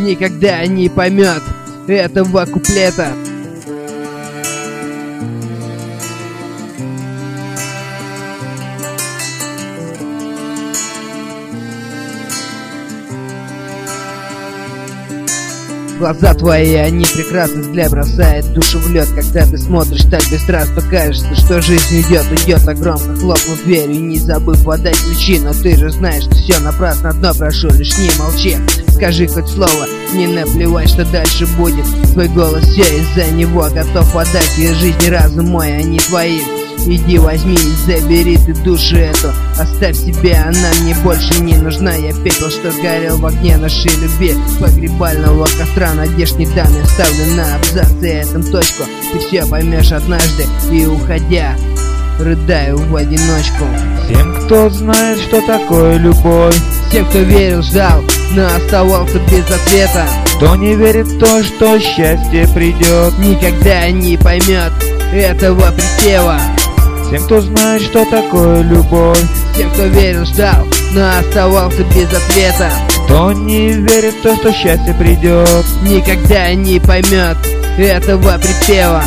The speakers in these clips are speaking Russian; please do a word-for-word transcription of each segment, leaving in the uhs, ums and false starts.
никогда не поймет этого куплета. Глаза твои, они прекрасны, взгляд бросает душу в лед. Когда ты смотришь так бесстрастно, кажется, что жизнь идет, идет, а громко хлопнув дверью, не забыв подать ключи. Но ты же знаешь, что все напрасно, одно прошу, лишь не молчи. Скажи хоть слово, не наплевать, что дальше будет. Твой голос, все из-за него готов отдать. И жизнь, разум мой, они твои. Иди возьми и забери ты душу эту, оставь себе, она мне больше не нужна. Я пепел, что горел в огне нашей любви, погребального костра надежд не дам. Я ставлю на абзаце этом точку, ты все поймешь однажды. И уходя, рыдаю в одиночку. Всем, кто знает, что такое любовь, всем, кто верил, ждал, но оставался без ответа, кто не верит в то, что счастье придет, никогда не поймет этого припева. Всем, кто знает, что такое любовь, всем, кто верил, ждал, но оставался без ответа, кто не верит в то, что счастье придет, никогда не поймет этого припева.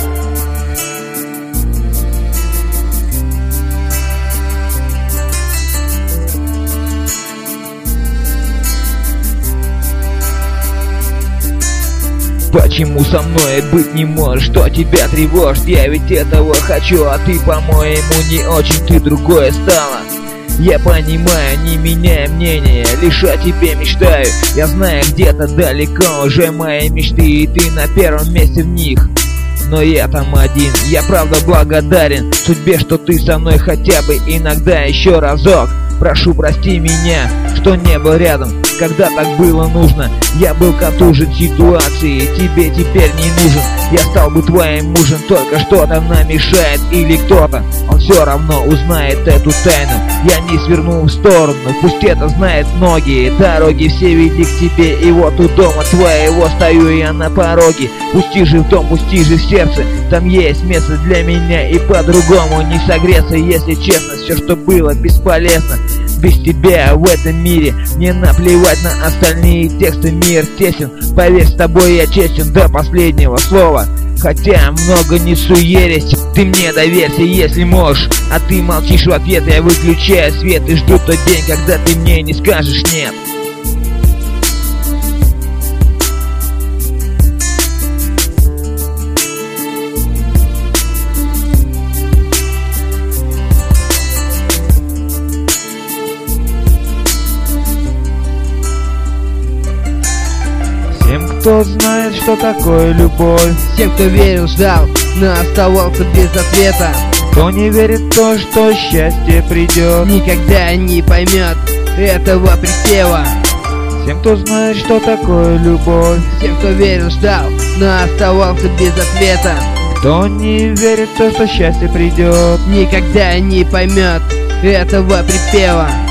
Почему со мной быть не можешь, что тебя тревожит? Я ведь этого хочу, а ты, по-моему, не очень, ты другое стала. Я понимаю, не меняя мнение, лишь о тебе мечтаю. Я знаю, где-то далеко уже мои мечты, и ты на первом месте в них. Но я там один, я правда благодарен судьбе, что ты со мной хотя бы иногда еще разок. Прошу, прости меня, что не был рядом, когда так было нужно. Я был контужен ситуацией, тебе теперь не нужен. Я стал бы твоим мужем, только что-то нам мешает или кто-то. Он все равно узнает эту тайну. Я не сверну в сторону, пусть это знают многие. Дороги все веди к тебе, и вот у дома твоего стою я на пороге. Пусти же в дом, пусти же в сердце, там есть место для меня, и по-другому не согреться, если честно. Все, что было, бесполезно без тебя в этом мире. Мне наплевать на остальные тексты, мир тесен. Поверь, с тобой я честен до последнего слова. Хотя много несу ересь, ты мне доверься, если можешь. А ты молчишь в ответ, я выключаю свет и жду тот день, когда ты мне не скажешь нет. Всем, кто знает, что такое любовь, всем, кто верил, ждал, но оставался без ответа, кто не верит в то, что счастье придет, никогда не поймет этого припева. Всем, кто знает, что такое любовь, всем, кто верил, ждал, но оставался без ответа, кто не верит в то, что счастье придет, никогда не поймет этого припева.